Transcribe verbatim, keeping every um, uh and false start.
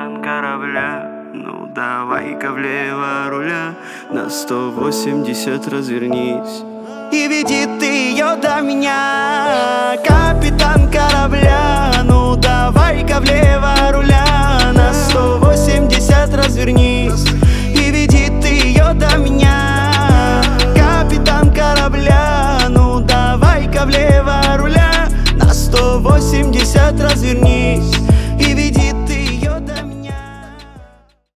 капитан корабля, ну давай-ка влево руля, на сто восемьдесят развернись и веди ты ее до меня. Капитан корабля, ну давай-ка влево